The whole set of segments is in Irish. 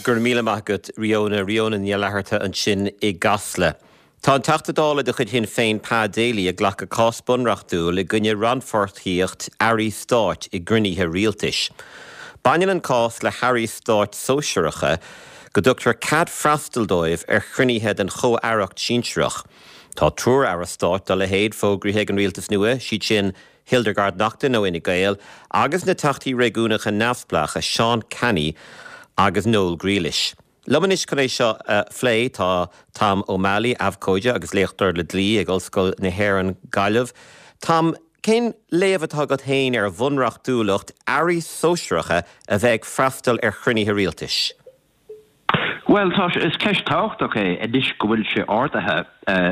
gur míle magat Riona níolarta an sin I gasla. Tá an tachtadála de chud hin féin pá déala a ghlacha cáspónreachtú le gunne ranforthaíocht Harry Stáit I gruníthe rialtais. Bainnean an cás le Harry Stáit sóisireacha go dtugtar cad freastaldóibh chruníthe den chomh-aireacht sínsreach. Tá trúr ar a Stáit le héad fógríthe an rialtas nua, siad sin Hildegard Nachta nó ina Gael, agus na tachtaí réúnacha neamhsplacha Sean Canny agus Noel Grealish. Lumanis chun é seo phlé tá Tom O'Malley Avcóide agus léachtar le dlí ag Ollscoil na HÉireann Gaillimh. Tom, cén léamhatá go hain ar bhunreachtúlacht airí sóisireacha a bheith freastal chruníthe rialtais? Well, tá is ceist tácht inis go bhfuil sé ordathe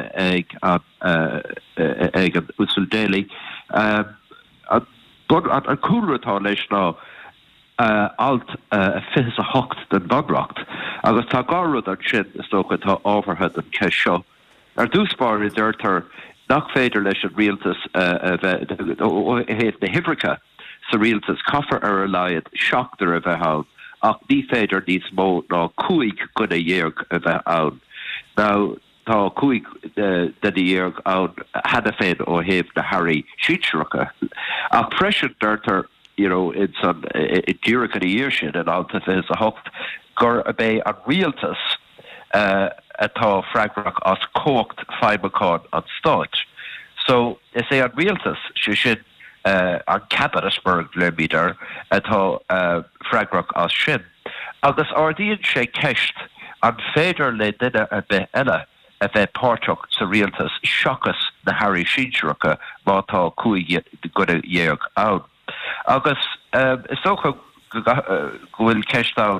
ag an úsal déala. An cúratá leis ná alt fis a hocht den bagracht, agus tá garrad ar sin is tócha tá ábharthe an ceist seo. Ar dúspáir I dúirtar nach féidir leis an rialtas héad na hifrica sa rialtas caffar ar a laiad seachtar a bheith ann, ach ní féidir níos mó ná cuaig go a dhéarg a bheith ann. Now, tá cuaig den a dhéarg ann hada féin ó héamh na Harry sínsreacha. Ach freisin dúirtar it's on Dúrach a year sin and alta fis a hocht gur a bé an rialtas atá freigrach as cócht feibacán an Stáit. So is é an rialtas si sin an Cabanisburg le mídar atá freigrach as sin. Agus ardíonn sé ceist an féidir le duine a bheith eile a bheith páirteach sa rialtas seachas na Harry sínsreacha má tá cuaig go a dhéarg ann. Agus is socha gohfuil ceistán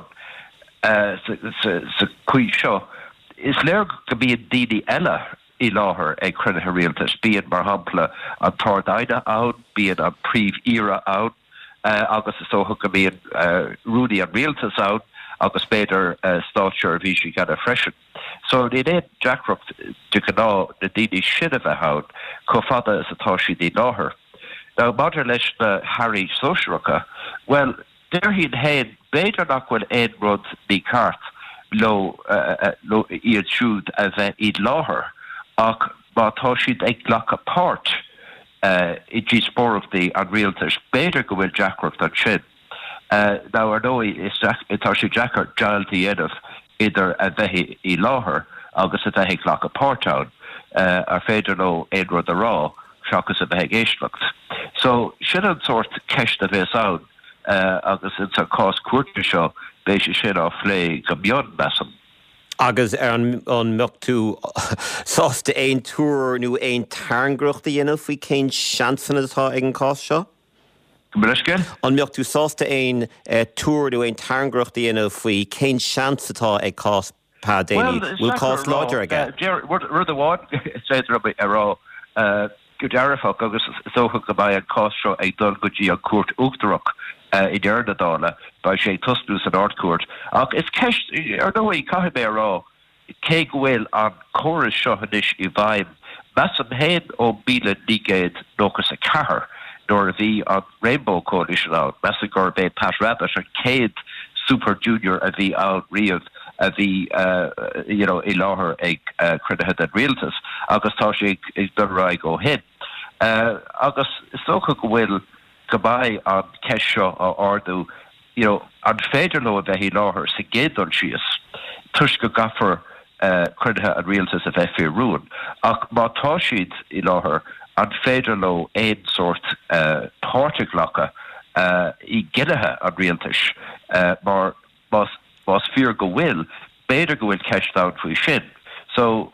sa cuí seo is léir go bíon daoine eile I láthair ag crunithe rialtas, bíon mar hampla an tardaide ann, bíon an príomh-íre ann, agus is socha go bíon rúdaí an rialtas ann, agus beidir stáitseir bhí si gan a freisin. So in éon deacracht de gná na daoine sin a bheith ann, có fada is atá si dí láthair. Now, mother leis na Harry sóisireacha, well, there he'd hain beidir nach bhfuil éon rud ní cart lo iad siúd a bheith iad láthair, ach má tá siad ag ghlacha páirt I dtí spóireachtaí an rialtas, beidir go bhfuil deacracht an sin. Now, ar nói tá si deacar dealtaí éanamh idir a bheith I láthair agus a bheith ag ghlacha páirt ann, ar féidir nó éon rud a rá, seachas a bheith éisteacht. So, sin an sort ceist a bheith ann, agus in sa cás cuairte seo, béis sin á phlé go mion measam. Agus an meachtú sásta éon túr nó éon tarngracht a dhéanamh faoi cén seansan atá ag an cás seo? Brisce? An meachtú sásta éon túr nó éon tarngracht a dhéanamh faoi cén seans atá ag cás pá déanaí. Bhfuil cás láidir aige? Rud amháin séidir a rá go dearfach agus socha go bhaid an cás seo ag dul go dtí an cuairt uachtarach I deardadála ba sé tusnús an ardcuairt. Ach is ceist ar nóí caithfidh mé rá cé go bhfuil an córas seo inis I bhaim meas an héin ó bíle nígéad nóchas a cethir nóair a bhí an Rainbow Coalition ann, meas a gur bé Pat Rabbitt an céad Super Junior a bhí ann riamh a bhí I láthair ag crunithe den rialtas, agus tá sé ag donráig ó hin. Agus is socha go bhfuil go bhaid an ceist seo á ardú, an féidir nó a bheith I láthair sa géadúil síos, tuis go gafar crunithe an rialtas a bheith fé rúin, ach má tá siad I láthair an féidir nó éon sort páirte ghlacha I ginethe an rialtas, mar más fear go bhfuil, beidir go bhfuil ceistán faoi sin. So,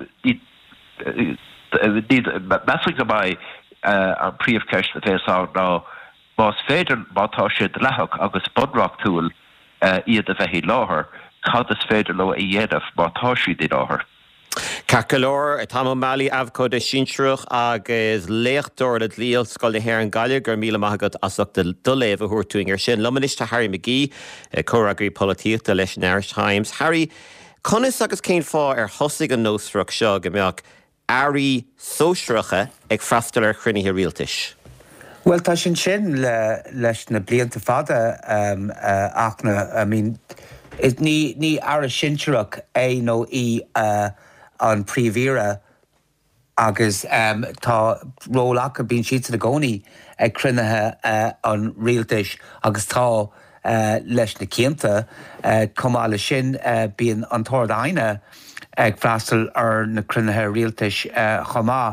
measa go bhaid an príomhceist a bheith ann ná más féidir mátá siad lethach agus bunreachtúil iad a bheith I láthair, cad is féidir le I dhéanamh mátá siad I láthair. Cacalór, Tom O'Malley Avcóide sínsreach agus léachtóir le dlí Ollscoil na HÉireann Gaillimh gur míle maithagad asach do léamh a thuairtúing ar sin. Lumanis Harry McGee, córagraí polítíochta leis an Irish Times. Harry, conas agus cén fá ar thosaigh an nósreach seo go mbeadh airí sóisireacha ag freastal chrunithe rialtais? Well, tá sin leis na blianta fada achna, is ní ara sinseach é nó í an príomhíre agus tá rólacha bín siad a gcónaí ag crunethe an rialtais agus tá leis na cinnta cumála sin bíon an tóirdaine ag freastal ar na crunethe rialtais chomá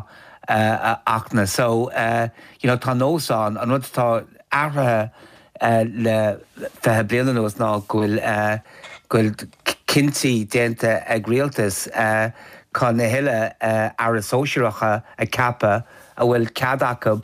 achna. So, tá nósán an rud tá ahrathe le fethe blianan nuas ná gfuil cinsaí déanta ag rialtas chun na hiile ar a sóisiúracha a cappa a bhfuil cadacab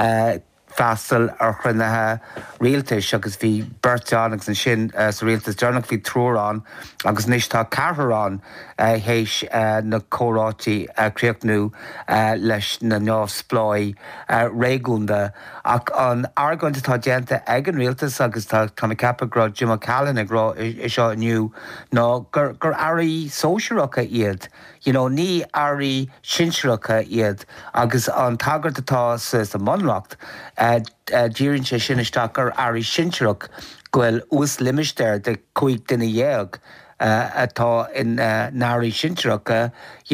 freastal ar chrunnathe rialtais agus bhí Bertán agus an sin sa rialtas dearnach bhí trórán agus níos tá cartharán héis na córátaí críochnú leis na neamhspláid réúnda ach an argainte tá déanta ag an rialtas agus tá cappa grá Jim O'Callaghan agrá is seo inniu ná gur airí sóisiúracha iad. Ní airí sinsearacha iad agus an tagart atá sa Monracht díonn sé sin isteach gur airí sinsearach gofuil ús limisteir de chuig duine dhéag atá in náirí sinsearacha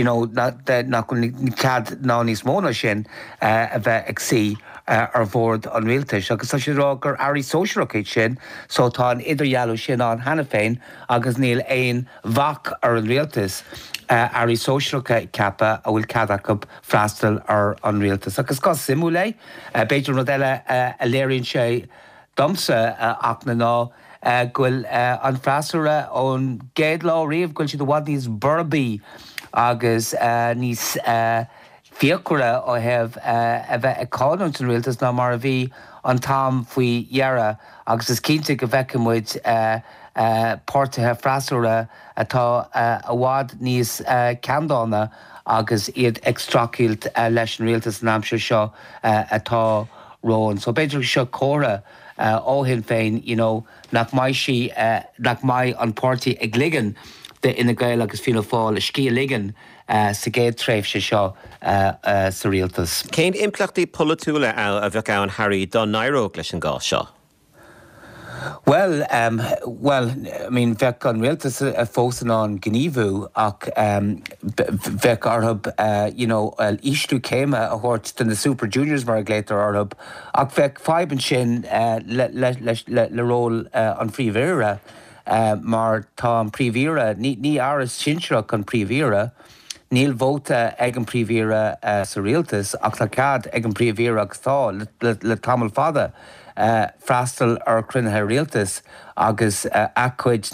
nach go cad ná níos móna sin a bheith ag sí ar bhórd an rialtais agus tá sé rá gur airí sóisiúracha sin so tá an idirhealú sin an hena féin agus níl éon bhac ar an rialtas airí sóisiúracha cappa a bhfuil cadacab freastal ar an rialtas. Agus gá simú lé, beidir rud eile a léironn sé domsa ach na ná gfuil an freastalra ón géad lá riamh gfuil si do bhhad níos burbaí agus níos fiacra ó hebh a bheith ag cáin an rialtas ná mar a bhí an tam faoi dhearra agus is cinnte go bhheicimid pórtathe freastalra atá a bhád níos ceandána agus iad extracilt leis an rialtas an amsir seo atá róin. So beidir seo córa óhin féin, nach mai an pórtaí ag ligan de ina gael agus fína fáil cí ligan sa géad tréimh sé seo sa rialtas. Cén implachtaí polúla a bheith ann Harry don Nairóg leis an gá seo? Well, I mean, bheith an rialtas a fósan an gníomhú ach bheith arthab, ístú céime a thuirt den na Super Juniors mar a gléitar arthab ach bheith faiban sin le ról an phríomhíre mar tá an phríomhíre, ní áras sinsearach an phríomhíre, níl vóta ag an phríomhíre sa rialtas ach tá cad ag an phríomhíre agus tá le tamil fada freastal ar crunethe rialtas agus a chuid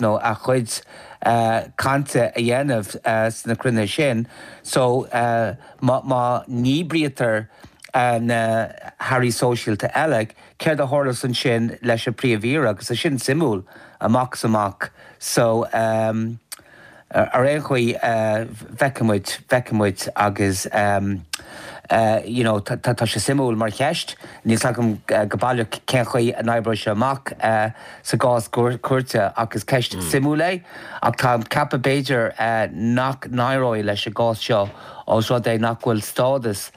cante a dhéanamh sna crunethe sin. So má níbriatar na Harry Sóisialta eile céir a thuras an sin leis a phríomhíre agus a sin simúl amach. So ar éon chuí bheicimid agus tá sé simúil mar cheist, níos agam go bailile cén chuí an oibre se amach sa gás cuairte agus ceist simúlé ach tá cappa beidir nach náróid leis a gás seo ó seo é nach bhfuil stádas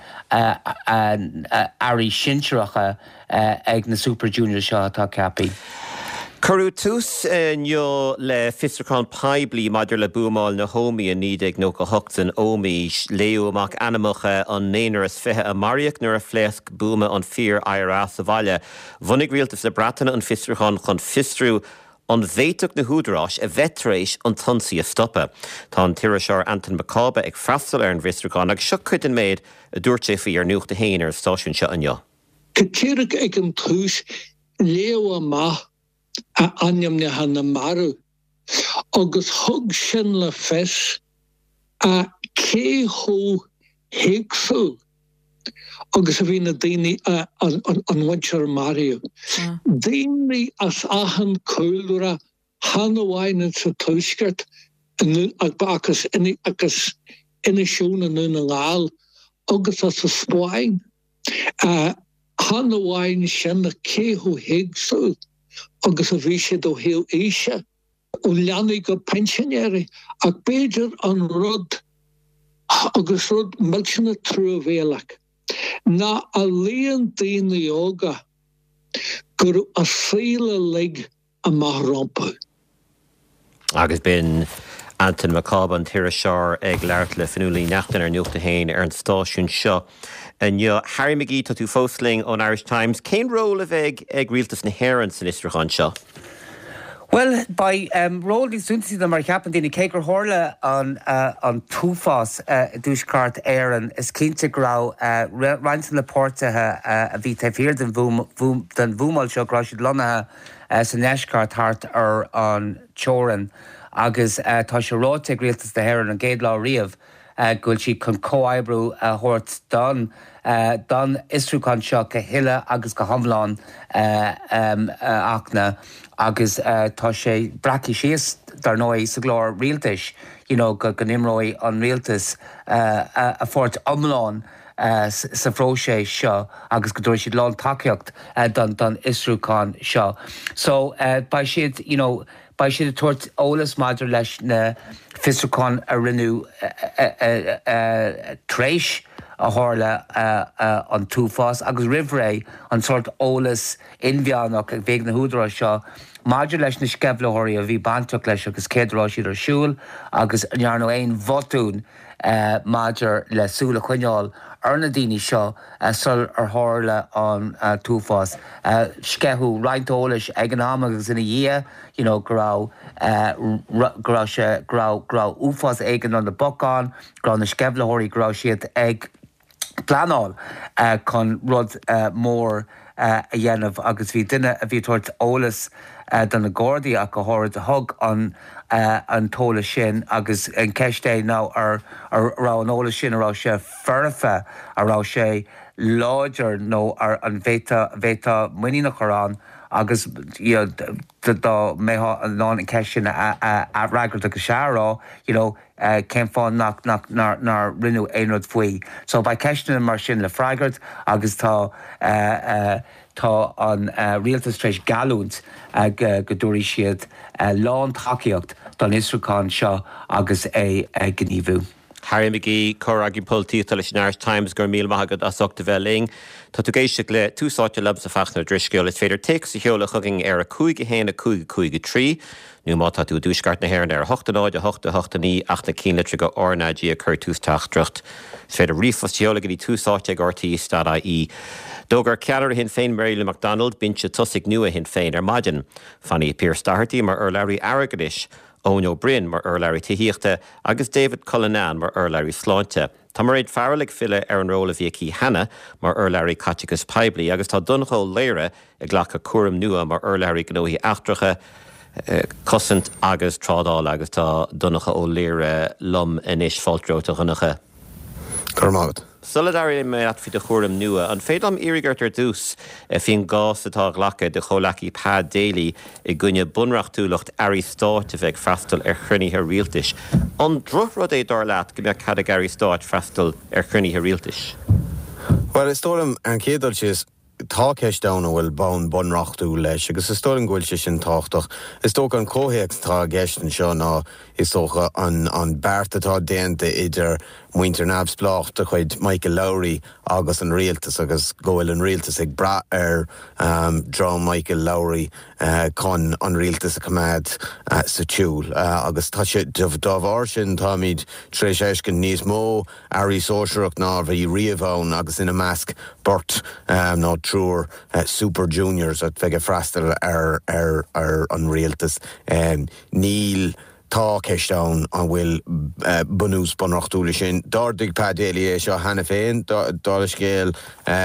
airí sinsearacha ag na Super Junior seo atá cappaí. Curú tús neo le fistracán paibli maidir le búmáil na hómí a nídig nó go hochtan ómí léú amach anamacha an néanaar is fithe a mariach nuair a phléasc búma an fír aire sa bhaile. Bhunig rialtas le bratainna an fistracán chun fistrú an bhéiteach na húdrás a bheitrééis an tonsaí a stoppa. Tá an tíire seoir Anton McCabe ag freastal ar an fistracán ag seo chuid an méid a dúirt sé faoi ar nuachta héanaar stáisiún seo anneo. Céirigh ag an túis léú amach a anam na hanna maru agus hug sin le fes a cé ho higsú agus a bhína daoine an winter Mario. Daoine as ahan cúlra hanahhaine sa tuisgart agus ina siúna nu na ngáil agus as a spáin hanahhaine sin na cé ho higsú agus a bhí sé do héal éise ó leannaigh go pensionéirí ach beidir an rud agus rud milsena trú bhéalach. Na a léon daoine óga gur a saoile lig a maith rompa. Agus bin Anton McCabe an tíire seár ag leart le finúlaí nachtain nuachta héin an stáisiún seo. Harry McGee tá tú fósling ón Irish Times. Cén ról a bheith ag rialtas na hÉireann san Istrachan seo? Well, by rolling sunsi the Marcapan dini Kaker Horla on Tufas Dushkart Aaron is Kinta Grau Ransom Laporta a Vita Fear than Vumal Shok Rashid Lona Saneshkart Hart or on Choran Agus Tasharote Griltas the Heron and Gaidlaw Riev Gulchi con co-eyebrow Hort Don Istrukan Shok Hilla Agus Kahamlan Akna agus tá sé braci síos dar nói sa glór rialtais, go nimrói an rialtas a fort omláin sa fróise seo agus go dúir siad lán takeíocht don Istrúcán seo. So by siad, by siad a tuairt ólas maidir leis na Fistrúcán a rinú tréis a hála an Tufas agus rivré an sort ólas inbheánach ag bhéag na húdra seo Maidir leis na scebhlóirí a bhí banteach leis agus céadrá siad ar siúil agus nearnú éon bhotún maidir le súla chuineáil ar na daoine seo sul ar hála an Tufas. Scethú reintólas ag an am agus ina dhé, grá úfas éigen an na bocán, grá na scebhlóirí grá siad ag planáil chun rud mór a dhéanamh agus bhí duine a bhí tuairt ólas don na Gordaí a go háir a thug an tóla sin agus an ceisté ná ar rá an óla sin ará sé ferfa ará sé láidir nó ar an bhéta muína chorán agus dá métha an ná an ceistin a ragart agus seará, céim fáin nar rinú éonrad faoi. So ba ceistin mar sin le freigart agus tá an rialtas tréis galúnt ag go dúirí siad lán takeíocht don Istrúcán seo agus é gníomhú. Harry McGee, Corragin Poltíta leis Irish Times gur míl maithagad as ochta bheling. Tá tú géiste le túsáte lebs a fachnar drisceol is féidir tic sa cheola chugging ar a cúige héna cúige trí. Nú má tá tú dúsgart na hÉireann ar 8 8 8 cín go ornaidí a chur tústeach drucht. Is féidir rifos cheola go dí túsáte ag RT.ie. Dógar cealar hin féin Mary MacDonald bintse tosig nua hin féin ar maidin. Fanny Pierce Doherty mar Larry Aragadis. Owen O'Brien mar Larry Tihiachta agus David Cullinan mar Larry Sláinte. Tá mar réad fearlaigh fille ar an róla bhíocí Hannah mar Larry Catchicus Paibley agus tá donchó léire ag ghlacha cuaram nua mar Larry gnóí achtracha cosint agus trádáil agus tá doncha ó léire lom inis fáiltróta chunacha. Cormágad. Solidarí mé at fi de chóram nua an féadam irigart ar dús fin gás atá ghlacha de cholaí Pad Daly I gunne bunrachtúlacht Ari Stáit a bheith freastal ar chrunnithe rialtais. An drohrod é dar leat go mbeadh cadag Ari Stáit freastal ar chrunnithe rialtais. Well, is tólam an cédal sios tá ceistána bhfuil bán bunrachtú leis, agus is tólam ghfuil sé sin táchtach. Is tóg an cóhéacs tá geistan seo ná is tócha an beartatá déanta idir muinter nabs blacht a chuid Michael Lowry agus an rialtas agus gohfuil an rialtas ag bra ar drá Michael Lowry con an rialtas a cumad sa tiúl agus tá sé dábhar sin tá míid tréis eiscin níos mó Ari Sóisireacht ná bhí riamhán agus ina measc bort ná trúr Super Juniors at bheith freastal ar an rialtas níl tá ceistán an bhfuil bunús bunrachtúla sin. Dardig Pad Daly é seo hena féin, dála scéal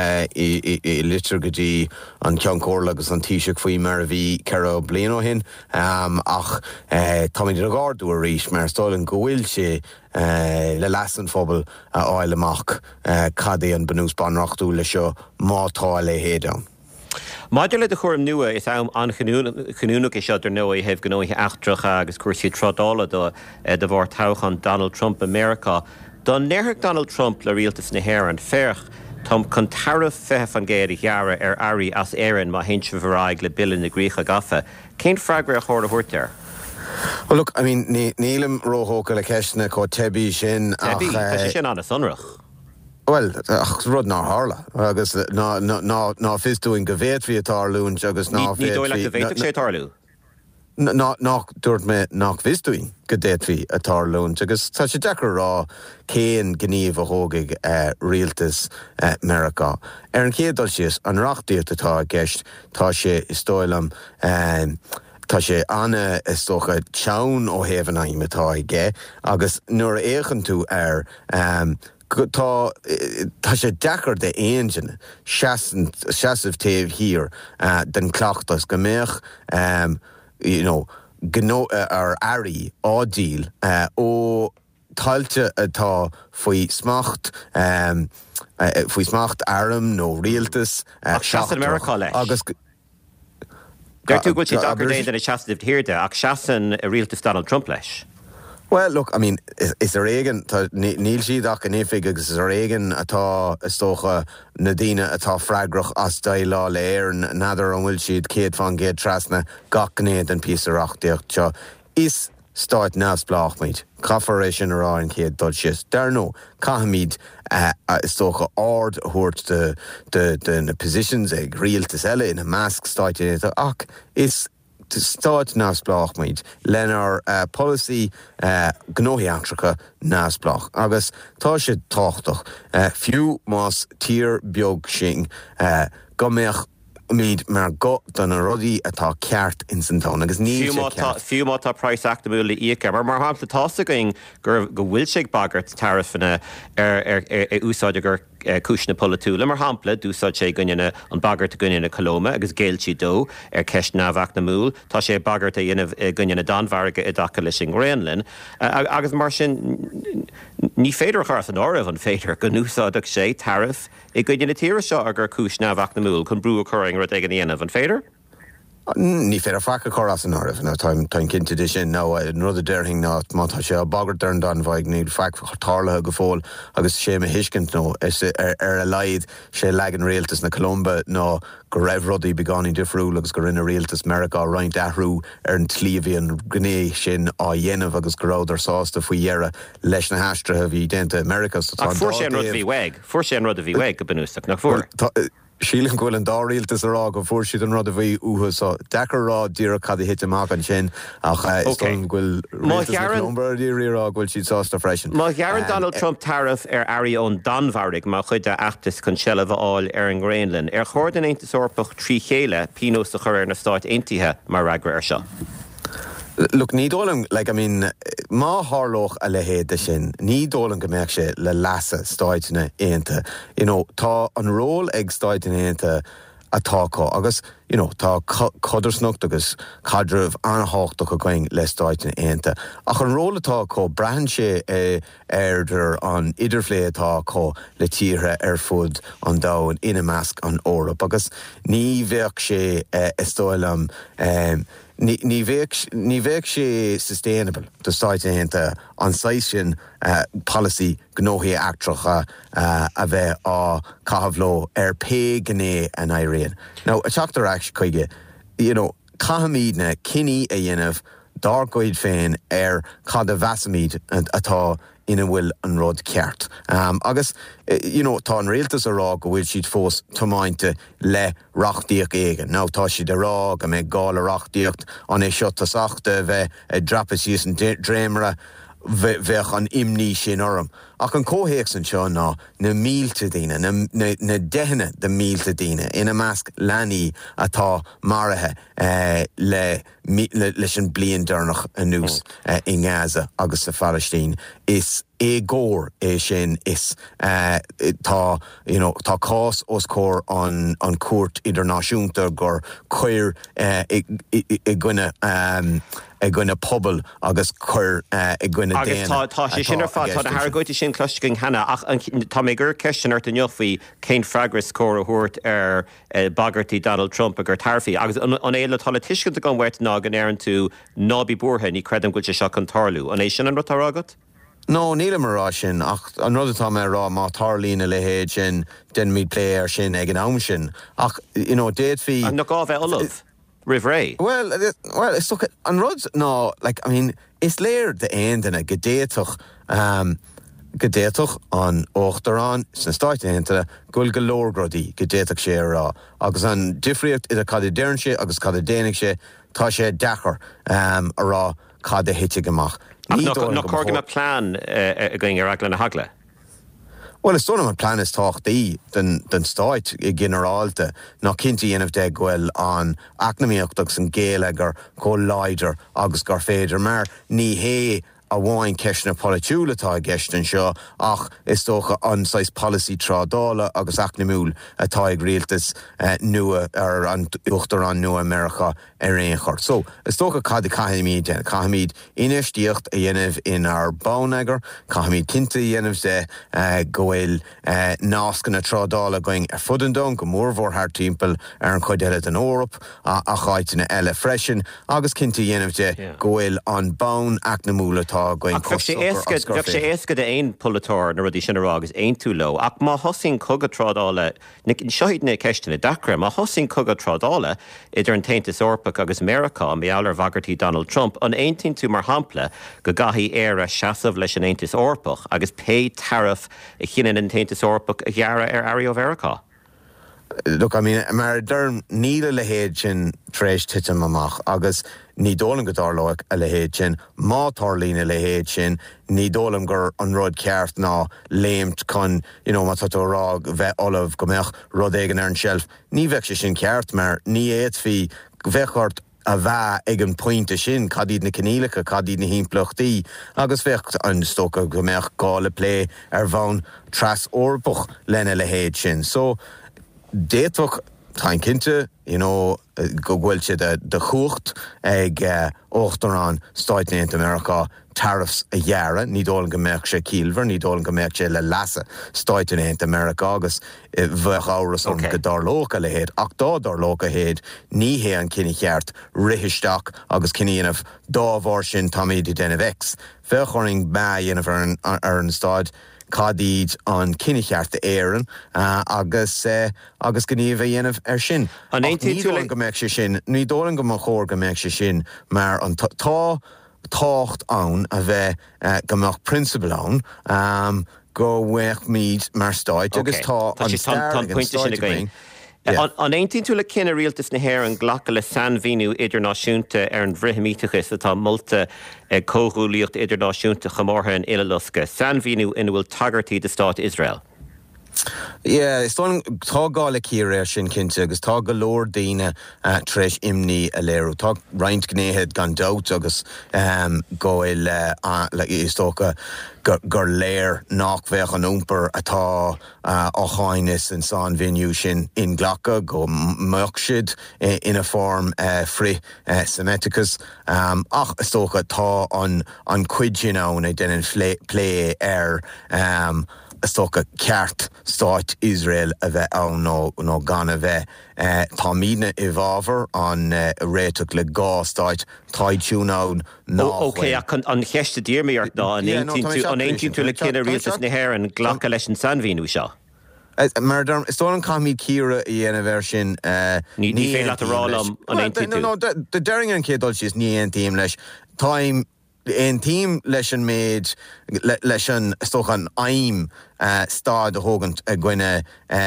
I litir go dtí an ceann cóirla agus an tíiseach faoi mar a bhí ceithre bliain ó hin, ach tá míid ar gáardú a rís, mar stáilinn go bhfuil sé le leasan phobal a áil amach cad é an bunús bunrachtúla seo mátá le héadán. Maidir le de chóram nua is am an chinúnach is seo nó heh gnóí achtracha agus cuasí trodála de bhór táchan Donald Trump America. Don néthach Donald Trump le rialtas na hÉireann ferch Tom chun tariff feh an géad I ghearra ar Ari as éireann má hinse bhráig le bilin na gríocha gafa. Cén freagra a chóir a thuirtear? Well, look, I mean, nílim róthóca le ceisna có tebí sin ach... Tebí, tá sin an a sonrach. Well, rud ná hála, agus ná fistúin go bhéad fi a tarlún, agus ná Ní dóil le go bhéadach sé tarlú? nach dúirt me nach visúin go déithhí atá lún, agus tá sé dechar rá céan gníomh a thógaigh rialtas America. An chéaddal sios an reachtaíocht atá a gceist tá sé is dóilam tá sé anna is tócha teann ó héhan aimimetá i ggé, agus nuair échan tú tá sé dechar de éingine seasamh taobh hir den cleachtas go méach ar airí ádíl ó tailte atá faoi smacht airm nó rialtas seasan America leis. Agus Gur tú goil si dagur déad na seasamh hiirde ach seasan a rialtas Donald Trump leis. Well, look, I mean, is there again, níl siad ach an éifig agus is there again atá istócha na daoine atá freigrach as dail lá léir nadidir an bhfuil siad céad fan géad trasna gach gnéad an píos arachtaíocht seo. Is stáit nás blachmaid, caafar éis sin ará an céad dul sios. Dar nó, cahamíd istócha ard thuirt de na positions ag rialtas eile in a measc stáit in ach is stáit náasblachmaid lenar policy gnóthaíachtracha náasblach. Agus tá sé táchtach fiú más tír beag sin goméach míad mar go don a rudaí atá ceart in san tán, agus ní fiú mátá price actamúla íocha, mar hápla tása gur go bhfuil sé bagart tarifanna úsáide gur cúisna polatúla, mar hápla dúsáid sé gunine an bagart a gunine Coloma agus géiltí dó ceist nábhaach na múl, tá sé bagart a dhéanamh gunine danmharga i dacha leis sin Gréanlinn, agus mar sin ní féidir charth an áibh an féidir go núsáideach sé tarif i gunine tíra seo agur cúis nábhaach na múl chun brú chuing rud ag an dhéanamh an féidir? Ní féidir fraca choras an áibh ná tá cinnte sin ná an rud a deirthing ná mátá sé a bagart ar an danmhaig ní feic tálathe go fóil agus sé a hiiscint nó ar a laid sé legan rialtas na Colomba ná go raibh rudaí beáí difriúil agus go rinne rialtas America roiint athrú ar an tlíomhí an gné sin á dhéanamh agus go rád ar sásta faoi dhearra leis na heistrathe bhí déanta America. Fuair sé an rud a bhí weig go bunúsach nach fuair. Sílan gohfuil an dáríaltas ará go fuair siad an rud a bhí uthas dechar rá díra cad hit amach an sin ach bhfuil rialtasrá bhfuil siad sásta freisin. Má ghearan Donald Trump tarif ar airíón danmharig má chuide achtas chun seileh áil ar an Gréanlinn. Ar chóir den Aontas Orpach trí chéile pínos a chur ar na Stáit Aontaithe mar ragra ar seo. Look, ní dólam, like, I mean, má hárlóch a le héad a sin, ní dólam go méach sé le lasa stáitine Aontaithe. Tá an ról ag stáitine Aontaithe atáá, agus, tá codarsnocht agus cadrih anthachta go going le stáitine Aontaithe. Ach an ról atá có brehan sé airdar an idirphlé atá có le tíre ar fud an dáin ina measc an Eorp, agus ní bheadh sé istóilam Ní bheadh sé sustainable do stáitine Aontaithe an sais sin policy gnóthaíachtracha a bheith á caithfló ar pe gné an éiríonn. Now, a teachtar eis chuige, caithimíd na cinní a dhéanamh dágóid féin ar cad a bheasamíd atá ina bhfuil an rud ceart. Agus, tá an rialtas ará go bhfuil siad fós tomáinte le reachtaíocht éigen. Ná tá siad ará go méid gáil a reachtaíocht an é seo tasachta bheith drapas síos an dréimre bheith an imní sin orm. Ach an cóhéic san seo ná na mílte daine, na dehanna de mílte daine ina measc leanaí atá marathe leis an blion dúnach a nús i Gaza agus sa Palestín is égóir é sin is tá cás os cór an cuairt idirnáisiúnta gur chuir i gcuine pobl agus chuir i gcuine déana. Tá sé sin ar fád tá na thgoite sin cloiscin hena ach tá mé gur ceistin ar an neofaí cén freagras cór a thuirt ar bagartí Donald Trump a gur tarfaí agus an éile tála tuiscint go bhhairt ná gan éan tú nábí bortha ní credum goil se an tarlú. An é sin an rud agat? No, níla marrá sin, ach an rud atá mé rá má tarlína le héad sin den míad léir sin ag an am sin. Ach, déad fí... An ná bheith olaf, rihré? Well, it's okay. An rud, no, like, I mean, is léir de aondaine go déatoch an óchtarán san Stáitine Aontaithe gúil go leor grodí go déach sé rá. Agus an difriocht idir cad déirn sé agus cad déananig sé tá sé dechar ará cad a hiite goach. Nó cóga plán a going ar aglan na hagla. Well, is stolam plan is táchtaí den stáit I generalte ná cinnti dhéanamh de ghfuil an acnamíochtach an géile gur có leidir agus gur féidir mar ní hé a bháin ceisna politiúlatá gestan seo ach is tócha anáis policy trádála agus acnamúl atá ag rialtas nua ar an uachtar an nua America ar réonchart. So, is tócha cad a caihamíd den. Caihamíd inistíocht a dhéanamh in ar bánagar, caihamíd cinnta dhéanamh de gohfuil náscanna trádála going ar fudandón go mórmhór thar timpeall ar an chuideile an Órap a chaiteanna eile freisin agus cinnta dhéanamh de gohfuil an bán acnamúlatá going sé éascad aon polatóir na rudí sin agus aon tú lo ach má hosín cogad trádála nicin seoidna ceistena dacra má hosín cogad trádála idir an taontas Eorpach agus America mé eallar bhagartí Donald Trump an aontain tú mar hampla go gaithí éire seasamh leis an taontas Eorpach agus pay tariff I chinan an taontas Eorpach a ghearra ar Ario Verica. Look, I mean, mar derm níle le héad sin tréis titim amach agus ní dólam go darlóach a le héad sin má tarlína le héad sin ní dólam gur an rud ceart ná léimt chun má tató rá bheith olamh gombeach rud éigen ar an shelf ní bheith sé sin ceart mar ní éad fi bheithart a bheith ag an pointe sin cadíd na cinílacha cadíd na hímplochtaí agus bheith an stocha gombeach gála lé ar bhain tras Eorpach lena le héad sin. So déadfach táin cinnte, go bhfuil sé de chuacht ag óchtarán Stáit Uí America tariffs a dhearra, ní dólan go mbeadh sé cílmhar, ní dólan go mbeadh sé le leasa Stáit Uí America agus bheith áras an go darlócha le héad, ach dá darlócha héad ní hé an cinenne cheart ritheisteach agus cinníanamh dámhhar sin tamíd I déanamh ex. Bheith choring bá dhéanamh ar an stáid cadíd an cinnechearta éan agus gníomh dhéanamh ar sin. Ní dólan go mbeadh sé sin, ní dólan go mar chóir go mbeadh sé sin, mar an tácht ann a bheith gomach principal ann go bhfuich míad mar stáid agus tá an stair an stáid An 18 tú le cinna rialtas na hhéir an ghlacha le San Víniú idirnáisiúnta ar an bhritheamítachas atá molta cóthúlaíocht idirnáisiúnta chomórtha in Ilelusca. San Víniú ina bhfuil tagartí de Stát Israel. Is tá gála cíir sin cinnte agus tá go leor daoine treis imní a léirú. Tá roinnt gnéhead gan dát agus gáil is tócha gur léir nach bheith an úmper atá á cháinis an San Víniú sin in ghlacha go mbeadh siad ina form frí Semiticus ach is tócha tá an cuid sin ann ag den lé ar is tócha ceart Stáit Israel a bheith ann nó gan a bheith tá mína I bhábhar an réiteach le gá Stáit taidisiún ann ná. Ok, an cheiste díirmaíart ná an 18 tú le cinna rialtas na hhéir an ghlacha leis an San Víniú seo. Mar is tólan caimí círa I dhéanamh sin ní fé leat arálam an 18 tú. No, de deiring an cédul síos ní an tíim leis táim ein tíim leis an méid leis an stóchan aim stád a thógant a gcuine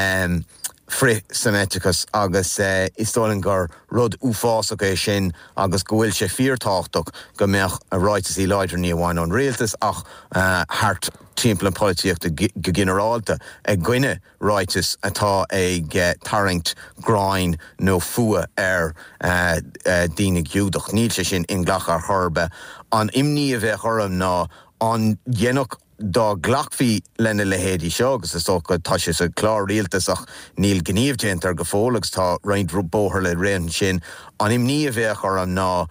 frí Semiticus agus is tólan gur rud uafásach é sin agus go bhfuil sé fíortáchtach go mbeadh a ráitas I leidir ní amháin an réaltas ach thart timpeall an políochta go generálta ag gcuine ráitas atá ag tarraingt gráin nó fua ar daoine giúdach. Níl sé sin in ghlacha ar thorbe. An imní a bheith chorm ná an dhéanach dá ghlachhí lena le héadí seo agus is tócha tá sé sa clár rialtas ach níl gníomhdéint ar go fólagus tá roinnt bóthar le réan sin. An imní a bheith chorm ná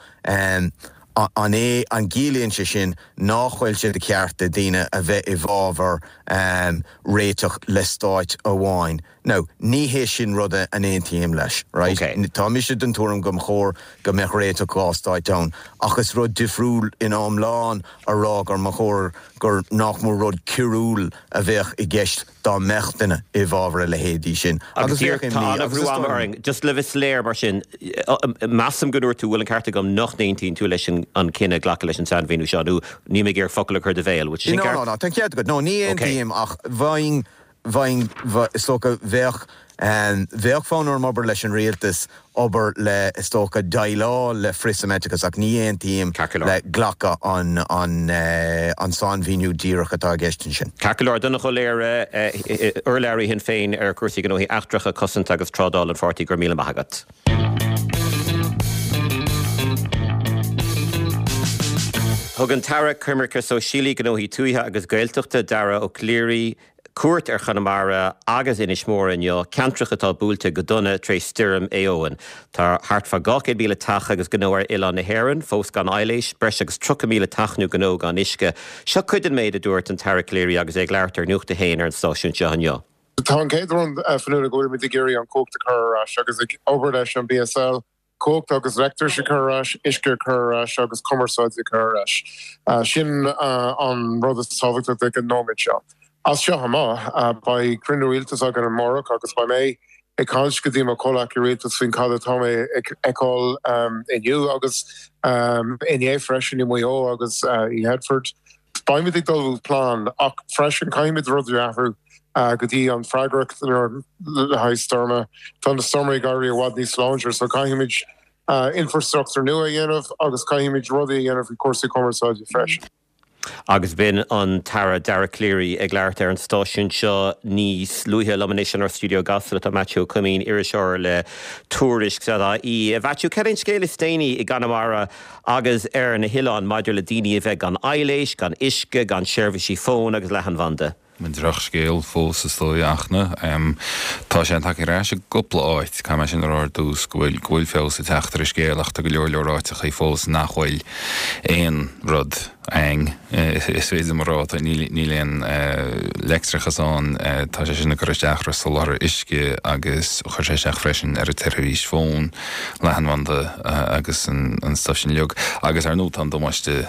an gílíonn sé sin nachhfuil sé de cearta daoine a bheith I bhábhar réiteach le Stáit amháin. No, ní hé sin rudde an éontíim leis, right? Tá mi sé den túm gom chóir go mbeadh réiteach gá Stáit ann ach is rud difriúil in amláán a rá gur mar chóir gur nach mór rud ciúil a bheith I gceist dá meachtainna I bhábhar le héadí sin. Agus bhríáing, just le bheith léir mar sin massam goúir tú bhfuil an carta gom nach 19 tú leis an cinenne ghlacha leis an San Víniú seanú ní mé gur focail chuir de bhéil, which is No, tá ceart go. No, ní éontíim ach bhaing stocha bheith Bheag fánar mobar leis an rialtas obair le istócha dailá le frisametigus ach ní aon tíim le ghlacha an sáin bhíniú díreach atá gestin sin. Cacaláir duna go léir urléirí hin féin ar cuasaí go hí achtracha cosanta agus trádáil an 40 gur míle maigat. Thugann Tara Cumrica so sílí go hí tuaithe agus gailteachta dara ó cléirí cuairt ar Chonamara agus inis mór inneo ceantracha tá búilte go duna tréis stírim éoin. Tá hartfa 200 míle tacha agus gnóir Ilan na Héireann, fós gan eiléis, breis agus 3 míle tachnú gnó gan isce. Seo cuidan méid a dúirt an Tara Cléirí agus ag leirtar nuachta héin ar an stáisiún Johanneo. Tá an céadrún fanúla goir mit géirí an cóachta churrás agus ag obair leis an BSL. Cócht agus rector se churrás, isce churrás agus commerceáid se churrás. Sin an rud is tábhachtach ag an nóid seo. As seo hama, by crinú rialtas agan an mórach agus by mé ag cáis go dtí mar cólaach i rialtas fin cad atá mé eáil inniu agus in freisin i mó agus i Headford. By mé ag dul plán ach freisin caiimid rudiú ahrú go dtí an freigrach ar le haid storma tá na stormaí garí a bhhad níos láintear, so caiimid infrastructure nua a dhéanamh agus caiimid rudaí a dhéanamh i cuasaí commerceáide freisin. Agus bin an Tara Dara Cleary ag leart ar an stáisiún seo níos luithe lamination ar Studio Gasla tá Matthew Cumín iriseoir le túris sada í. Bhaitiú ceann scéil is déine i Ganamara agus ar na Hián maidir le daoine a bheith gan eiléis, gan isce, gan seirbhísí fón agus lehan bhanda. Min drach scéal fós is dói achna. Tá sé an take ráis a gopla áit, cá me sin ar dús gúil fés a teachtar a scéal ach tá go leor áiteach í fós nachhfuil éon rud eng is féidir marrát níléon lectrachas an tá sé sinna gur isteach ar solar isce agus chuir sé seach freisin ar a terrorís fón lehan bhanda agus an stuff sin leog agus ar nót an domáiste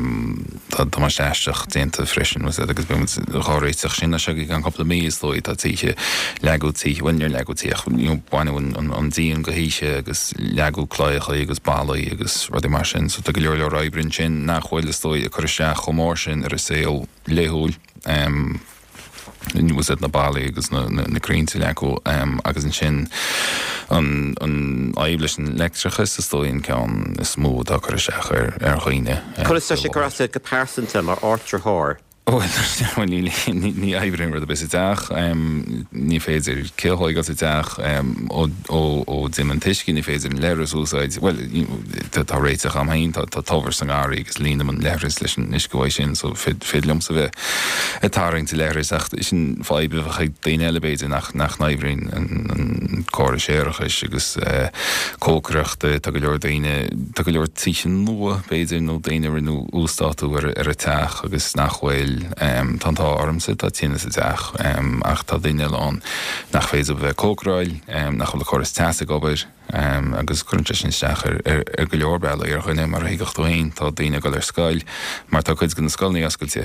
eisteach déanta freisin agus be cháréiteach sin se an coppla míos dóid a tíe legú tí bhainir legú tíach bainine an díon go híise agus legú chláicha agus bailí agus rudí mar sin, so tá go leor raibbrinn sin nachhfuil is dóid chuir sé chomór sin ar a saoil léthúil was na bailí agus na crínta leú agus an sin an aiblis an lectrachas is dóon ceann is smód a chuir seach ar chuoine. Chuir sé go rasa go pásanta mar áitir thóir. Ní aibrin rud a bis iteach, ní féidir céilthaid gas iteach ó dim an tuisci ní féidir an leras úsáid, well, tá réiteach am hain, tá tábhar san áraí agus lína an leras leis an iscóid sin, so fidlumm sa bheith atáring til leras ach sin fáibh a chuid daon eilebéidir nach naibrin an córa séirechas agus cócreachta tá go leor daine, tá go leor tísin nua béidir nó daine rinú ústáú ar a teach agus nachhfuil tantá ormsa tá tíine sa teach ach tá daine lán nach féidir bheith cócráil nach chuil choras teasa gobar agus chuinte sin isteach ar go leor beile ar chuine mar hiigechtóin tá daine go ar scail mar tá chuid go na scailnaí ascailte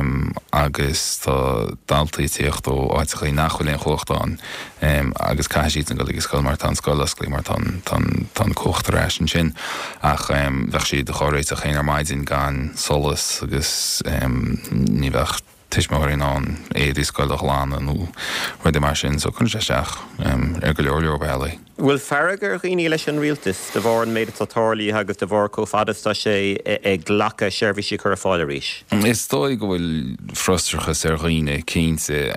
agus tá daltaí tíocht ó áitichaí nachhfuilíon chóchtán agus caiisiít an go agus scail mar tá scail ascailí mar tá cóchtaréis sin ach bheith siad de choréiteach chéar maidin gan solas agus ní bheith tuismóirín an éadí scoilach lána nó ruidir mar sin, so chun sé seach ar go leor bealaí. Bhfuil farragar rií leis an rialtas de bhar an méid atáirlaí agus de bhar cófadastá sé ag ghlacha seirbhísí chur a fáil arís. Is dóigh go bhfuil frostrachas ar riine cínte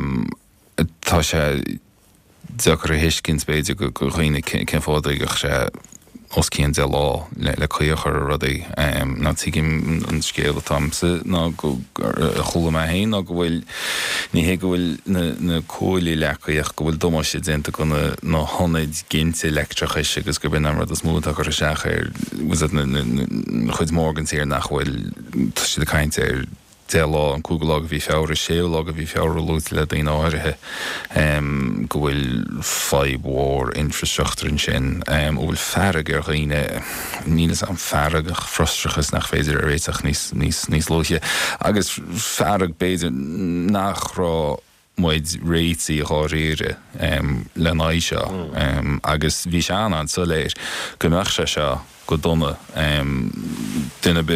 tá sé deachar a hiiscint beidir go riine cin fádaigh sé os cían de lá le chuochar a rudaí ná tuigim an scéal tamsa ná go chola me hain ná go bhfuil ní hé go bhfuil na cólaí lechaíoch go bhfuil domáiste dénta go na honnaid cinnte lectrachas agus go bin am rud a smúd a chuir seach ar chuid mórgan tíar nach bhfuil tá si de cainte ar de lá an cúgal aga bhí feabhar a séú aga bhí feabhar lút le daon áirithe go bhfuil fáibhór infrastruchtúrin sin bhfuil ferrag ar chuoine nílas an ferragach frostrachas nach féidir a réiteach níos lóthe agus ferrag béidir nachrá muid réití a réire le náid seo agus bhí se an sa léir go meach sé seo go donna duine be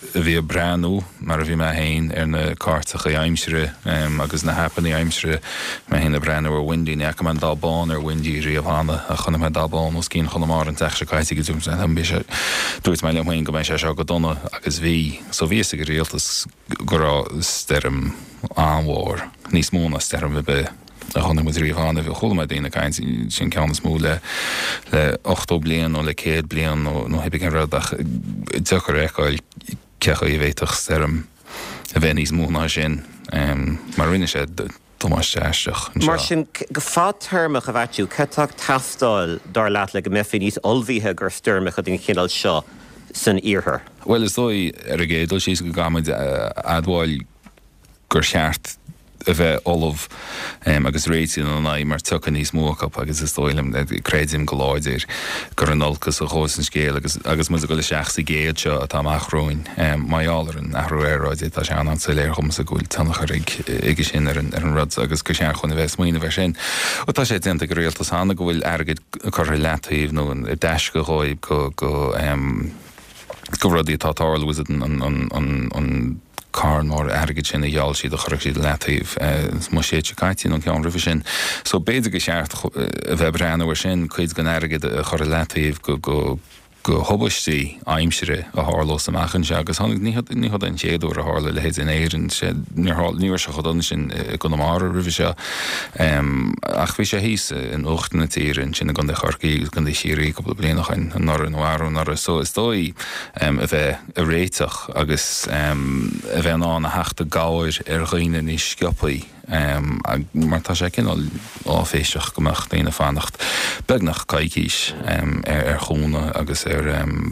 bhí breanú mar a bhí me hain na cartacha aimsere agus na hapaní aimsere me hain na breanú ar windy neach man dalbán ar windy riomhhanna a chuna me dalbán os cín chuna mar an teachse caiite go dúm an bí se dúirt me lemoin go me se go donna agus bhí so bhí a go réaltas gorá stem anhór níos móna stem be a chuna mu riomhhanna bhí chola déna caiin sin ceanna smú le 8 blian ó le 100 blian nó heb an radach tuchar eáil cecha I bhéiteach stem a bheith níos móna sin mar rinne sé Thomas Jashach. Mar sin go fád termach a bhaitú cetach tastáil dar leat le go mefi níos olmhíthe gur styrmach a dtín chinál seo san íorthar. Well is dói ar a gédal síos go gamid adháil gur seart a bheith olmh agus réitín an na mar tucha níos mócap agus is dóilm créidim go láidir gur an olcas a chósan scéal agus mu go le seachsa géad seo a tá achróin maiálar an ahrúéráide tá sé an sa léirchom sa gúil tanachar ige sin ar an rud agus go sean chuna bheith smoine bheith sin. ó tá sé denta go réaltas hána go bhfuil agad chu letíomh nó an deis go háib go rudí tátáil was an Carn or agad sin a dheall siad a chuireh siad letíomh mu sé caiitín an cean rih sin. So béidir go seart a bheith breanúir sin chuid gan agad a chur letíomh go hobaistí aimsere a hálós amachchan se agus hánig ní an chéadú a hála le héad in éirann sé níor se chodon sin go mar rih se ach bhí sé híos in ochtainna tírann sin gan de chorcaí gan de sií go blianach an nar an bhharú nar so is dói a bheith a réiteach agus a bheith ná na heachta gáir ar ghaoine ní scioppaí mar tá sé cin áféiseach gomach daoine fannacht begnach caiicís ar chúna agus ar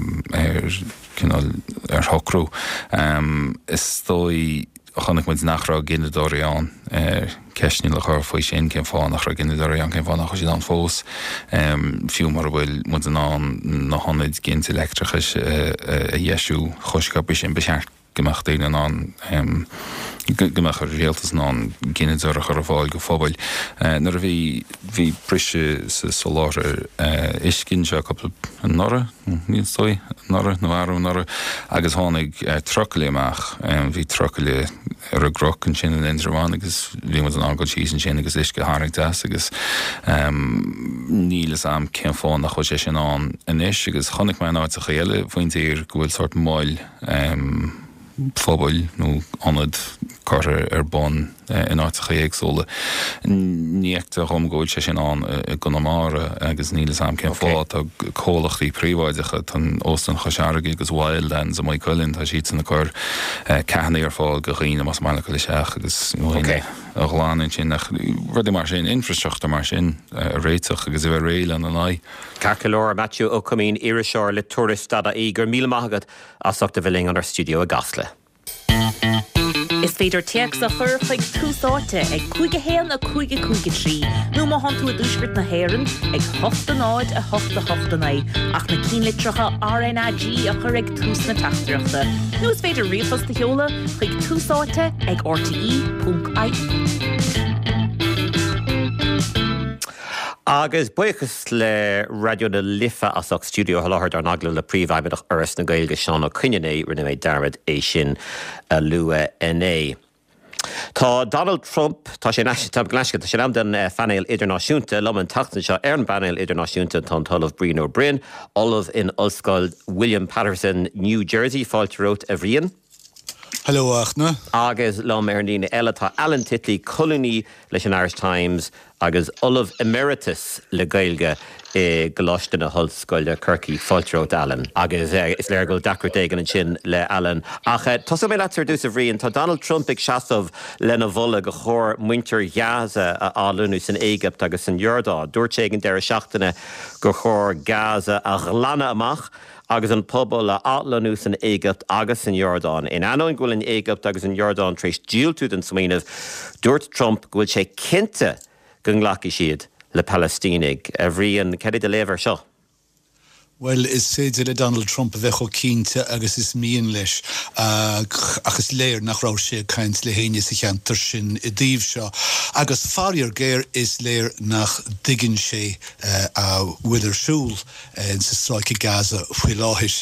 hocrú. Is dói chanig muid nachrá ginnedoríán ceisní le chur faoi sin cén fáin nach ra ginnedoríán cén fáin nach chu an fós fiú mar bhfuil mu an na honnaid ginnt electrichas a dhéisiú choscapi sin beseart gemach daoine an gemach réaltas ná ginnedorí chu a bháil go fábail. Nar a bhí prise sa soláir iscin se couple an nora níos dói nora nó bharú nora agus tháinig trocaile amach bhí trocaile ar a groch an sin an indraháin agus bhí mu an ágad síos an sin agus is go hánig deas agus nílas am cén fáin nach chuid sé sin an inis agus chonig me áit a chéile faointíir go bhfuil sort máil fóbail nó anad carter bon in áiticha éagsúla. Níocht a chumgóid sé sin an go námara agus nílas am cén fád a cólachtaí príomhaidecha tan óstan chasearagaí agus Wildlands a mai cuilinn tá siad san na chur ceannaí ar fáil go riine mas mála go seach agus a gláin sin rudí mar sin infrastruchtúr mar sin réiteach agus i bheith réile an ná. Carcalóir Matthew ó cumín iriseoir le tuaristada í gur míle maithagad asachta bhling an ar studio a Gasla. Is féidir teach a chur chuig túsáte ag 5 a 5 nó má han tú a dúsgurt na héireann ag 8 a 8 ach na cínlitracha RNAG a chur ag tús na teachtareachta. Nó is féidir rialtas de heola chuig túsáte ag rti.ie. Agus buchas le radio na lifa asach studio halahard ar nagla le príomhhaimimeach aras na gailge seán ó cuinené rinne méid darmad é sin a lua NA. Tá Donald Trump tá sé glasca tá sé am den fanéil idirnáisiúnta loman tatan seo ar an banéil idirnáisiúnta tá talamh Brino Brin, Olive in Ulscoil William Patterson, New Jersey, fáilte rót a bhríon. Hello, Achna. Agus lom ar nína eile tá Alan Titley Culliní leis an Irish Times agus Olive Emeritus le gailge goláiste na Hulscoil Kirky Fultrót Alan. Agus is léir go dacr éigen an sin le Alan. Ach tá mé letar dús a bhríon tá Donald Trump ag seasamh lena bhola go chóir muintir Gaza a álunú san Égypt agus san Jordán. Dúirt éigen deir seachtainna go chóir Gaza a ghlana amach agus an pobl a atlanú san Égypt agus san Jordán. In anóin ghfuil in Égypt agus in Jordán tréis díaltú den smaoineh, dúirt Trump ghfuil sé cinnte go nglaci siad le Palestínig a bhríon ceidir de léibhar seo. Well, is féidir le Donald Trump a bheith ó cínte agus is míon leis agus léir nach rá sé caint le héine sa cheantar sin I dtíobh seo. Agus farir géir is léir nach diggin sé a bhuiidirsúl sa stráice Gaza faoi láthais.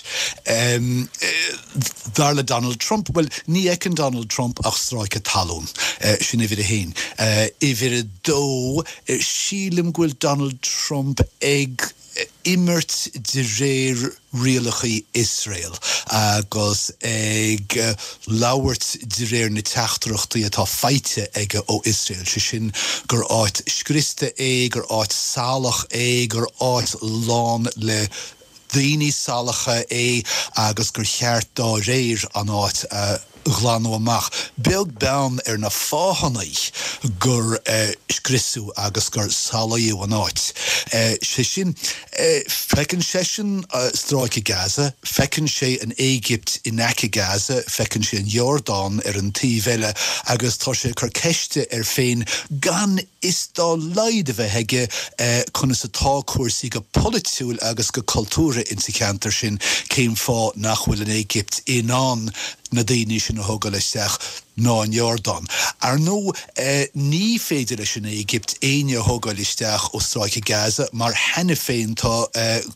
Dar le Donald Trump, well, ní ecin Donald Trump ach stráice talún sin I bhír a héin. I bhír a dó sílim gúil Donald Trump ag immert de réir rialachaí Israel agus ag lauert de réir na teachtarachtaí atá feite ag ó Israel sin gur áit scriste gur áit salach gur áit lán le daoine salacha agus gur cheart dá réir an áit glanú amach. Beag ben na fáhannaí gur scrisu agus gur salaíú an áit. Sin fecinn sé sin stráice Gaza, fecinn sé an Égypt in aice Gaza, fecinn sé an Jordán an tíbheile agus tá sé chur ceiste féin gan is dá leid a bheith heige chuna sa tácuairsaí go politiúil agus go cultúra in sa cheantar sin céim fá nachhfuil an Égypt inán na daoine sin a thugad leisteach ná an Jordán. Ar nó ní féidir leis in Égypt aine thugad leisteach ó stráice Gaza, mar henne féin tá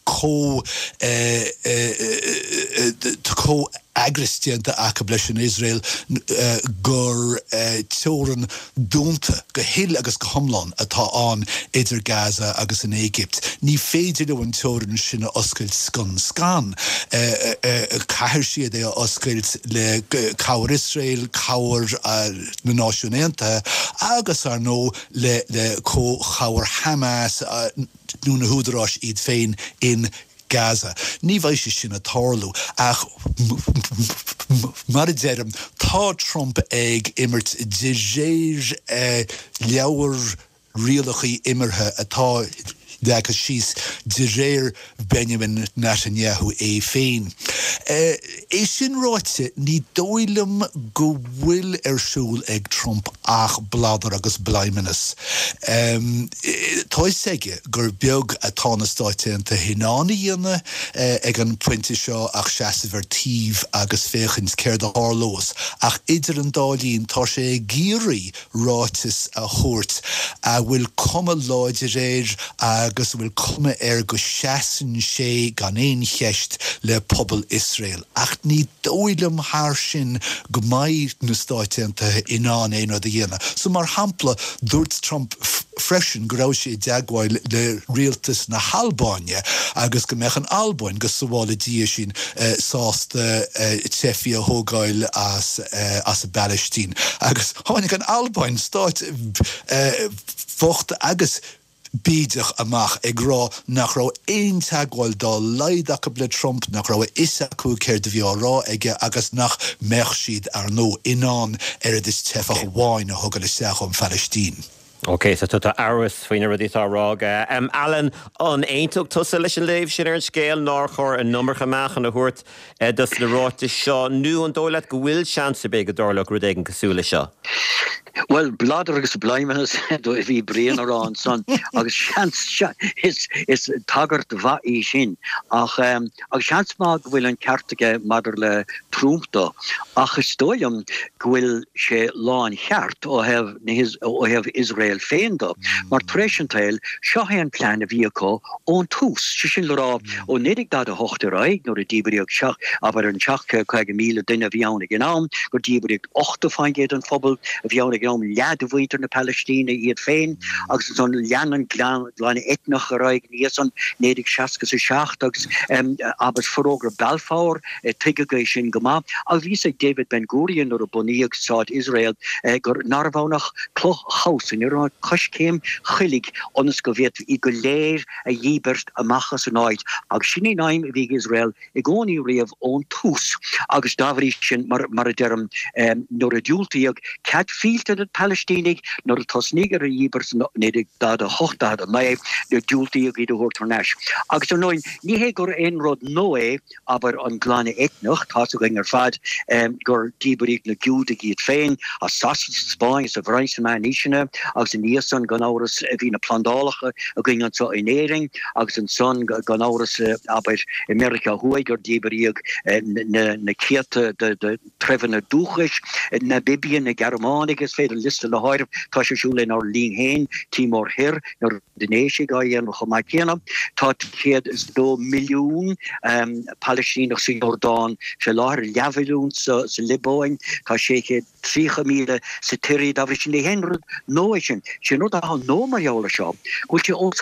có agristianta aca bleis in Israel gur teoran dúnta go hill agus go homlán atá an idir Gaza agus in Égypt. Ní féidir le an teoran sinna oscailt scan. Caithir siad é oscailt le cabhar Israel, cabhar na náisiúnta agus ar nó le cabhar Hamas nó na húdarás iad féin in Gaza. Ní bhaid sé sin a tárlú ach mar deireadh tá Trump ag immert de réir leabhar rialachaí imirthe atá deachas síos de réir Benjamin Netanyahu féin. É sin ráite ní dóilm go bhfuil siúl ag Trump ach bladar agus blaimenas. Tá seige gur beag atá na stáiteanta hinána dhéanana ag an puinte seo ach seasamhar tíomh agus féchins céir de hárlós ach idir an dálíonn tá sé géirí ráitis a chóirt a bhfuil cuma láide réir agus bhfuil cuma go seasan sé gan éon cheist le pobl Israel. Ach ní dóilm thar sin go maiid na stáiteanta inán éon a dhéana. So mar hampla dúirt Trump freisin go raibh sé deagháil le rialtas na Halbáine agus go mbeadh an Albáin go sábhála dia sin sásta tefi a thógáil as a Palestine. Agus tháinig an Albáin stáit focht agus bídeach amach ag rá nach rá éon teagháil dá leideach le Trump nach rá is acu céir de bhí rá aige agus nach meach siad ar nó inán is tefach bháin a thugad isteach an Palestine. Okay, so tuta áras faoine rudítá rága. Alan, an éintúg tusa leis an léibh sin ar an scéal ná chur an nummarcha meach an a thuirt dus le ráta seo nu an dóile go bhfuil seansa bé go dárlach rud éigen cosúla seo. Well, bladder agus blaimenas do bhí brian arán son agus seans is tagart bha í sin ach seans má go bhfuil an ceartaige madidir le trúmta ach is dóilm go bhfuil sé lán cheart ó heh Israel féinda mar tréisiantail seo an plean a bhíocha ón tús sin le rá ó nédig dá a hochtaráig nó a díberíoch seach aber an seach 5,000 duine bhíánig in am go díberíoch 8 an phobal a bhíánig am leadmhainter na Palestine iad féin agus son leanan gláine etnach aráig níos an nédig 67 agus aber forógra Balfour tuigegéis sin goma a bhí sé David Ben Gurion nó a buníoch sáid Israel gur narvánach cloch haus in ar coscéim chulig onas go bhéad I go léir a dhíbert amachchas an áid agus sinní naim a bhí Israel I gcónaí riamh ón tús agus dáhrí sin mar a dearm nóair a dúltaíag cad fílte na Palestínig nóair a tosnígar a dhíbert nédig dá a hochtad a leibh na dúltaíag iad a thuirtarneis. Agus an nóin ní hé gur éon rud nó aber an gláine etnach tá a ging ar fad gur díberíoch na giúdaigh iad féin a sausage Spáin sa bhráis na níisina agus agus in Ieson gan áras hí na plandálacha a ging an so inering agus an son gan áras aber Amerika huigur díberíag na kiete de trefne dúchis na Bibian na Germanig is féidir liste le háir tá se siúle nar lín héin Timor Hir nar Denéisi gaien go ma kéna tá chéad is 2 milliún Palestínach sin Jordán se láir levelún sa Liboin tá sé 3 míle sa tiri da vi sin henrud nóisisin sin not a no mar joule shop go je ons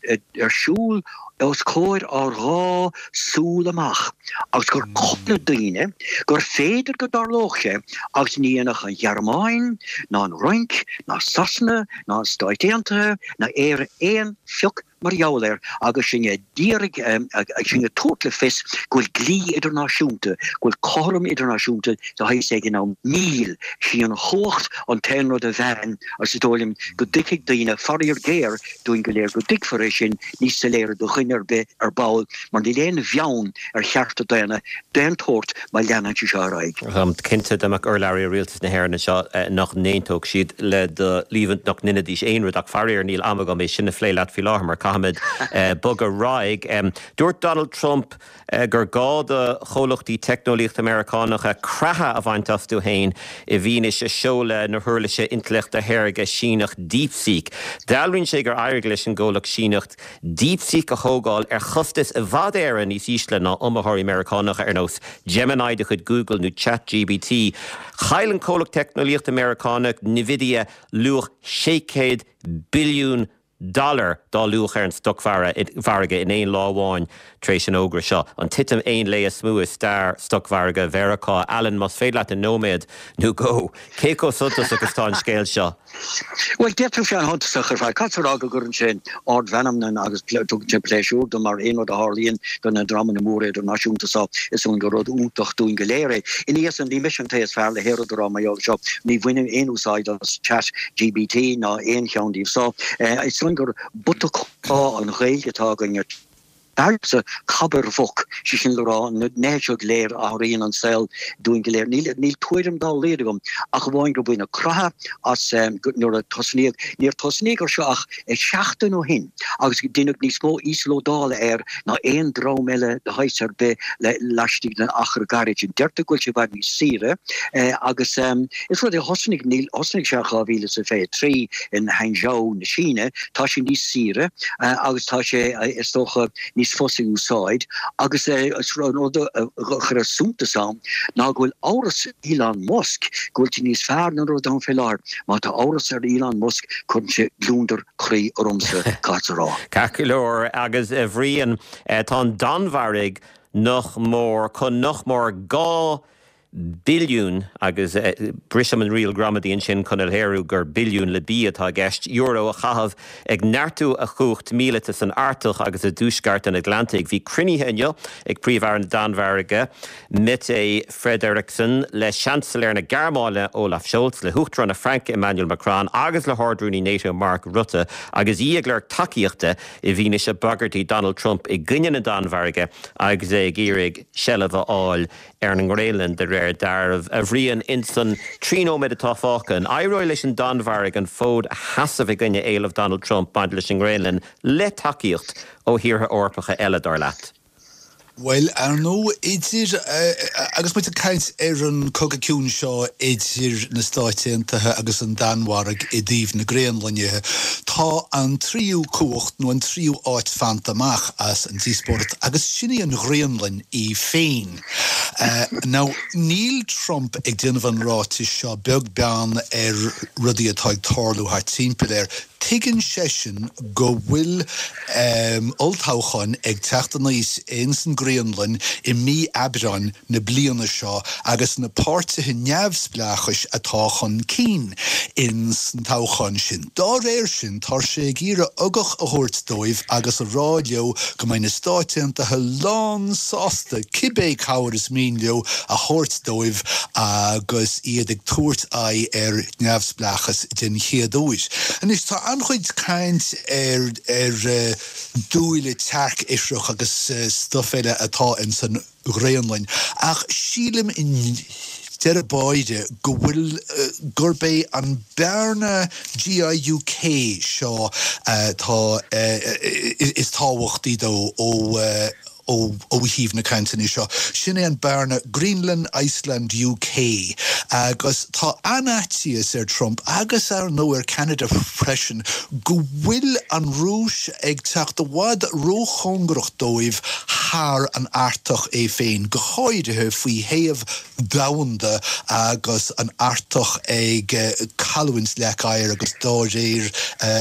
school os koir ar rá súlamach agus gur kopne dine gur féidir go darloche agus níanach an Jarmain ná an Rink ná Sasne ná Stoitiante na éan fiok mar jouler agus sin dierig sin totle fis gol glí internaisiúnte gol chom internaisiúnte so ha sé na míl si an hocht an tenno de vein as dólim go dikig dine farir géir doin goléir go dik for sin ní se léir do gunner be baul maar die léne viaun cheartte déine den toort ma lennatje seráig. Kinte deach Larry Realtas na Herne nach néintóg siad le de lífent nach ninne dís éonrad ach farir níl amagam mé sinna fléileat fi láhamar Cahamid bug a raig. Dúirt Donald Trump gur gáda cholachtí technolíocht Americánach a cratha a bhaintastú hain I bhíne se seola na thuirlaise intlecht a herige sínach DeepSeek. Dalrinn sé gur airglis an ggólach sínacht DeepSeek a thógáil chustas a bhd éireann níos ísle ná imithirí Americánach ar nós Gemini de chud Google nó ChatGPT. Chaill an cólach technolíocht Americánach Nvidia luach $600 billion dá luach ar an stockmharga in éon láháin tréis an ógra seo. An titim éon lé a smú is star stockmharga Veracá Alan mas féadleat an nóméad nó go. Cé có suntas agus tá an scéil seo? Well, detu sé an hontasach ar Catsarag gur an sin ard venamnan agus pléisiú do mar éon a Harlíon don na drama na mór idir náisiúnta sa is un go rud úntaach dún go léire. In ías an dí mission téas fear le héad drama jo seo ní bhuiine éon úsáid as ChatGPT ná éon cheandíh sa. Is un gur butach an réilgetá gan Daarse kabbervok si sin lerá neog léir a réon an sel doing geléir níl tuairim dá léirigum a bháin go buine cratha as nuair a tosnéag níor tosnéag ar seach 16 ó hin agus duine níos mó íslódála na éon drámeile de heisar be le leistigh na achar garid in deirte goil se bhaid ní sire agus is rud hosnig níl hosnig seach a bhíle sa fé 3 in Hangzhou na Síne tá sin níos sire agus tá sé is toch níos fossing úsáid agus is ra chur súnta sam ná ghfuil áras Elon Musk ghfuil níos fearr na rud an félar má tá áras ar Elon Musk chun se glúndar chrí ormsa catará. Caculóir agus bhríon tá Donmharig nach mór chun nach mór gá billiún agus brisam an real gramadíon sin chun ilhéirú gur billiún le bí atá gceist euro a chahabh ag neartú a chucht míletas an artach agus a dúsgart an Atlantic. Bhí crinithe inniu ag príomhhar an Donmharige mit Fred Erickson le chanceléir na Gearmáile Olaf Scholz le huachtar na Frank Emmanuel Macron agus le hardrúní NATO Mark Rutte agus íaglar takeíochta I bhíne se bagartí Donald Trump I gcuine na Donmharige agus ag írig sellh áil ar an Gréileán de réir darmh a bhríon insan tríóid atá fácan. Éireoil leis an Donmharig an fód hasamh gcuine éileamh Donald Trump baint leis an Gréileán le takeíocht ó thíortha orpacha eile dar leat. Well, no, idir agus muid a caiint an cogaciún seo idir na stáitiantathe agus an Danmharig I dtíobh na Gréanlainithe. Tá an tríú cuacht nó an tríú áit fantamach as an tísport agus sinna an Gréanlainn I féin. Now, níl Trump ag déanamh an rátis seo beag bean rudí atá ag tarlú haar timpeir. Tigan session go bhfuil oltáchan ag teachta níos san Gréanlainn I mí Abiran na bliana seo agus na páirtithe neamhsplachais atá chun cín in san táchan sin. Dá réir sin tar sé gíre agach a thuirtdóibh agus a rádio go mbeidh na stáitiantathe lán sásta cibé cabhair is míleo a thuirtdóibh agus iad ag tuairt neamhsplachas den chéadúis. And is tá anchuid caint dúile teach isreach agus stuff eile atá in san Gréanlainn ach sílim in dear boide go bhfuil gurbé an Berna GIUK seo is táhachttaí dó ó híomh na county seo. Sinné an Berna Greenland, Iceland, UK. Agus tá anátíos Trump agus nó Canada freisin go bhfuil an rúis ag teach do bhd róchongrach dóibh haar an airtach féin. Go háidethe faoi héamh damhanda agus an airtach ag calúins lecair agus dáir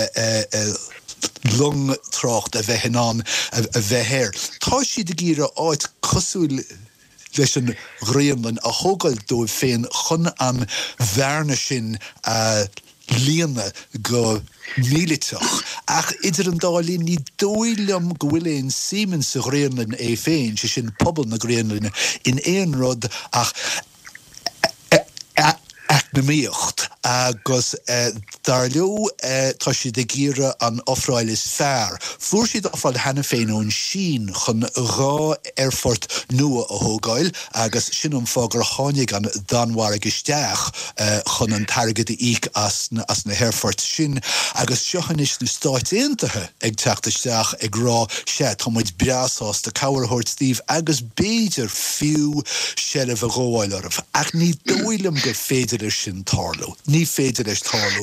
lung trocht a bheith an a bheith héir. Tá si de gíre áit cosúil leis an Greenland a thógáil dóibh féin chun an bherne sin líana go míliteach. Ach idir an dálín ní dóilem go bhfuil éon Siemens sa Greenland féin, si sin pobl na Greenland in éon rud ach na míocht agus dar leo tá si de gíre an ofráil is fearr. Fuair siad ofáil hena féin ón Sín chun rá airfort nua a thógáil agus sin fágur tháinig an danmhar isteach chun an targad íc as na airfort sin agus seochanis na Stáit Aontaithe ag teachtasteach ag rá sé táid breasás de cabharthirt Steve agus béidir fiú sellh a gháil ormh. Ach ní dóilem go féidir sin tarlú. Ní féidir leis tarlú.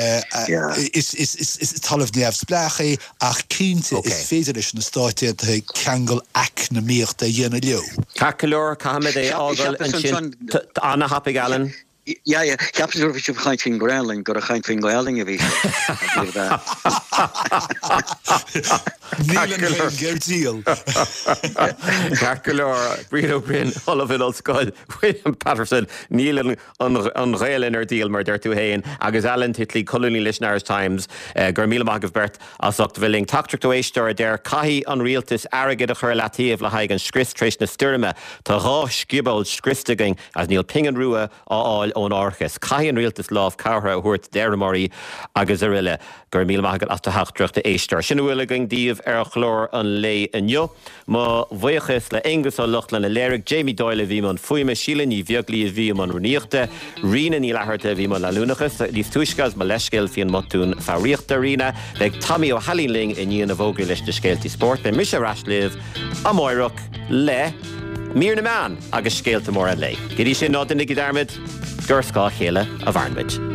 Is talamh neamh splaché ach cínte is féidir leis na Stáit Aontaithe ceangal ac na míocht a dhéana leo. Cacalór, Cahamid ágal an sin Anna Happig Allen. Ja, capsule of Chain fin Greenland got a Chain fin Greenland of Cacalór, Brito Bryn, Oliver Scoil, William Patterson, Neil an Railin deal mar der tú hain, agus Allen titli Colony Listeners Times, Gurmila Magavbert, Asocht Villing, Tactric to Eistor, der Cahi unrealtis, Arrogate of her Lativ, Lahagan, Scrist, Trish, Sturma, to Rosh, Gibbold, Scristigang, as Neil Pingan Rua, all on Orchis. Cahian realtas love Cara, Hurt, Deramori, agus Arilla, Gurmil Magal, as to Hachtruch to Eistor. Shinuilling, Div, Erchlor, and Lay and Yo, Ma Voyachis, La Engus, or Luchlan, Lyric, Jamie Doyle, Vimon, Fuima, Shilin, Yviogli, Vimon, Runirte, Rina, Nilaharte, Vimon, La Lunachis, these Tushkas, Maleshkel, Fian Motun, Faricht Arena, like Tommy O'Halling in Ian of Ogilish, the Skelty Sport, then Misha Rashliv, Amoiruk, Le, Mir na man, agus scéalta mór a lei. Gidí sin nod in Nicky Dermid, Gurscá chéile a Varnwich.